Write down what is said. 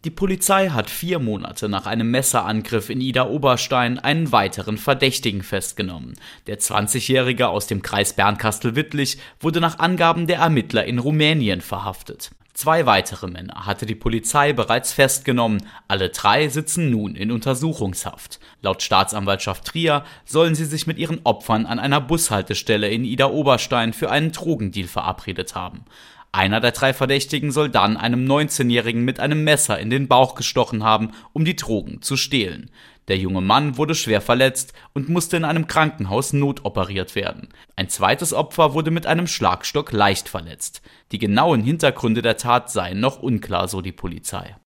Die Polizei hat 4 Monate nach einem Messerangriff in Idar-Oberstein einen weiteren Verdächtigen festgenommen. Der 20-Jährige aus dem Kreis Bernkastel-Wittlich wurde nach Angaben der Ermittler in Rumänien verhaftet. 2 weitere Männer hatte die Polizei bereits festgenommen, alle 3 sitzen nun in Untersuchungshaft. Laut Staatsanwaltschaft Trier sollen sie sich mit ihren Opfern an einer Bushaltestelle in Idar-Oberstein für einen Drogendeal verabredet haben. Einer der 3 Verdächtigen soll dann einem 19-Jährigen mit einem Messer in den Bauch gestochen haben, um die Drogen zu stehlen. Der junge Mann wurde schwer verletzt und musste in einem Krankenhaus notoperiert werden. Ein zweites Opfer wurde mit einem Schlagstock leicht verletzt. Die genauen Hintergründe der Tat seien noch unklar, so die Polizei.